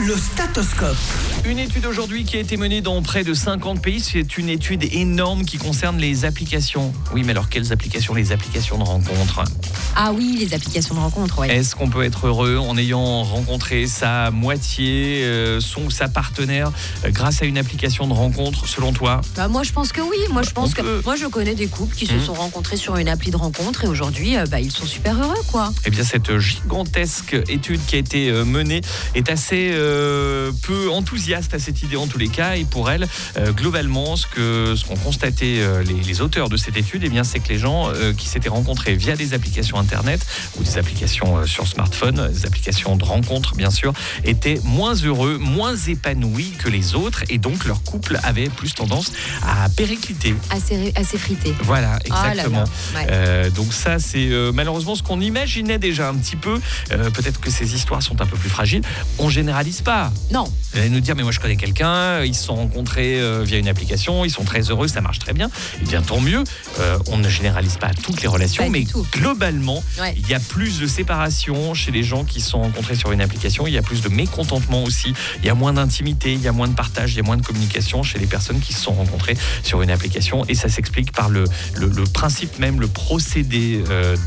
Le statoscope. Une étude aujourd'hui qui a été menée dans près de 50 pays. C'est une étude énorme qui concerne les applications. Oui, mais alors quelles applications? Les applications de rencontres. Ah oui, les applications de rencontres, ouais. Est-ce qu'on peut être heureux en ayant rencontré sa moitié, son ou sa partenaire grâce à une application de rencontre, selon toi? Moi, je pense que oui. Moi, je connais des couples qui se sont rencontrés sur une appli de rencontre et aujourd'hui, ils sont super heureux, quoi. Eh bien, cette gigantesque étude qui a été menée est assez peu enthousiaste à cette idée en tous les cas. Et pour elle, globalement, ce qu'ont constaté les auteurs de cette étude, eh bien, c'est que les gens qui s'étaient rencontrés via des applications Internet ou des applications sur smartphone, des applications de rencontre, bien sûr, étaient moins heureux, moins épanouis que les autres. Et donc, leur couple avait plus tendance à péricliter. Assez frité. Voilà, exactement. Ah là là, ouais. Donc ça, c'est malheureusement ce qu'on imaginait déjà un petit peu. Peut-être que ces histoires sont un peu plus fragiles. On généralise pas. Non. Vous allez nous dire, mais moi je connais quelqu'un, ils se sont rencontrés via une application, ils sont très heureux, ça marche très bien. Eh bien, tant mieux. On ne généralise pas toutes les relations, Pas mais du tout. globalement, Ouais. il y a plus de séparation chez les gens qui se sont rencontrés sur une application. Il y a plus de mécontentement aussi. Il y a moins d'intimité, il y a moins de partage, il y a moins de communication chez les personnes qui se sont rencontrées sur une application. Et ça s'explique par le principe même, le procédé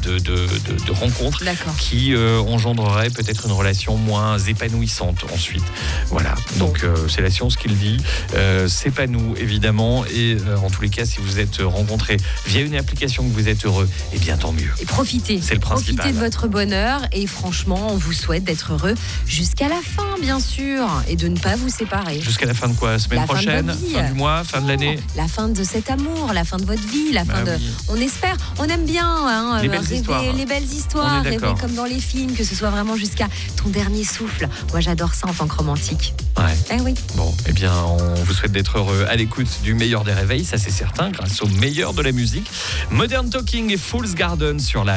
de rencontre D'accord. qui engendrerait peut-être une relation moins épanouissante ensuite. Voilà, donc c'est la science qui le dit. C'est pas nous, évidemment. Et en tous les cas, si vous êtes rencontrés via une application que vous êtes heureux, eh bien tant mieux. Et profitez. C'est le principal. Profitez de votre bonheur et franchement, on vous souhaite d'être heureux jusqu'à la fin, bien sûr, et de ne pas vous séparer. Jusqu'à la fin de quoi? Semaine La fin de prochaine? votre vie. Fin du mois? Fin de l'année? La fin de cet amour, la fin de votre vie, la fin Bah de. oui. On espère, on aime bien Les belles rêver histoires. les belles On histoires, est rêver d'accord. comme dans les films, que ce soit vraiment jusqu'à ton dernier souffle. Moi, j'adore ça en tant que romantique. Ouais. Eh oui. Bon, eh bien, on vous souhaite d'être heureux à l'écoute du meilleur des réveils, ça c'est certain, grâce au meilleur de la musique. Modern Talking et Fool's Garden sur la